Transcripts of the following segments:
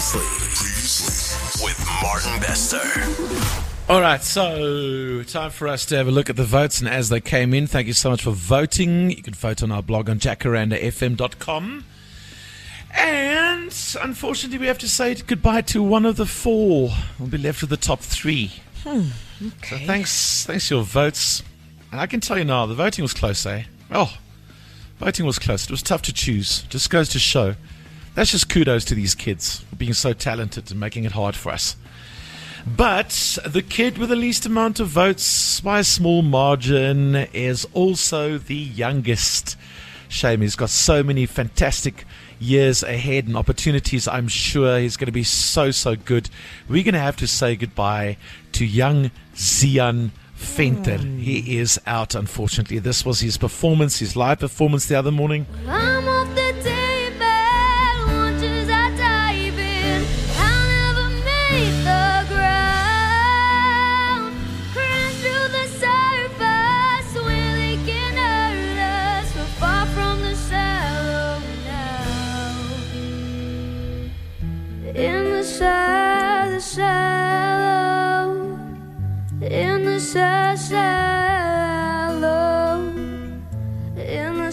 Previously with Martin Bester. All right, so time for us to have a look at the votes and as they came in. Thank you so much for voting. You can vote on our blog on jacarandafm.com. And unfortunately, we have to say goodbye to one of the four. We'll be left with the top three. Okay. So thanks for your votes. And I can tell you now, the voting was close, eh? Oh, voting was close. It was tough to choose. Just goes to show. That's just kudos to these kids for being so talented and making it hard for us. But the kid with the least amount of votes by a small margin is also the youngest. Shame, he's got so many fantastic years ahead and opportunities. I'm sure he's going to be so good. We're going to have to say goodbye to young Zian Venter. He is out, unfortunately. This was his performance, his live performance the other morning. I'm off the table, once as I dive in, I'll never meet the ground. Crash through the surface, will it can hurt us? We're far from the shallow now. In the shallow, in the shallow, in the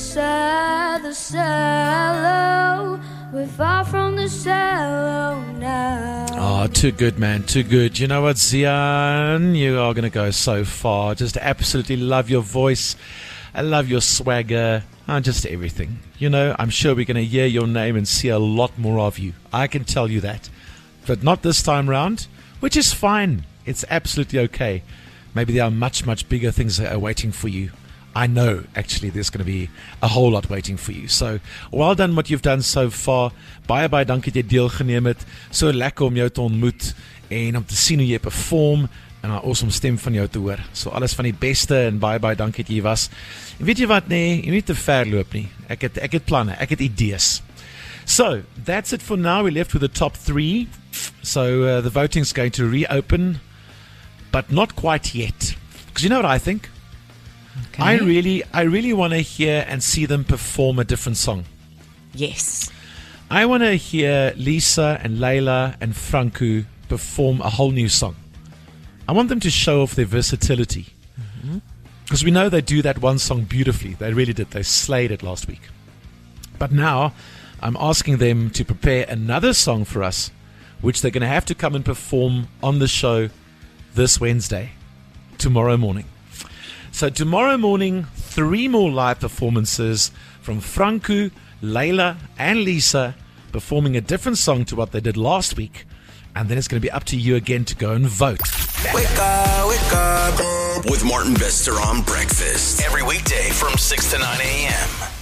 shallow, we're far from the shallow now. Oh, too good, man, too good. You know what, Zian? You are going to go so far. Just absolutely love your voice. I love your swagger. Just everything. You know, I'm sure we're going to hear your name and see a lot more of you. I can tell you that. But not this time round, which is fine. It's absolutely okay. Maybe there are much bigger things that are waiting for you. I know, actually, there's going to be a whole lot waiting for you. So, well done what you've done so far. Baie dankie dat jy deelgeneem het. So lekker om jou te ontmoet en om te sien hoe jy perform en 'n awesome stem van jou te hoor. So alles van die beste en baie dankie dat jy was. En weet jy wat, nee, jy moet nie te ver loop nie. Ek het planne, ek het idees. So, that's it for now. We're left with the top three. So, the voting's going to reopen, but not quite yet. Because you know what I think? Okay. I really want to hear and see them perform a different song. Yes. I want to hear Lisa and Layla and Franco perform a whole new song. I want them to show off their versatility. Because we know they do that one song beautifully. They really did. They slayed it last week. But now I'm asking them to prepare another song for us, which they're going to have to come and perform on the show this Wednesday, tomorrow morning. So tomorrow morning, 3 more live performances from Franco, Layla, and Lisa performing a different song to what they did last week. And then it's going to be up to you again to go and vote. Wake up with Martin Bester on breakfast every weekday from 6 to 9 a.m.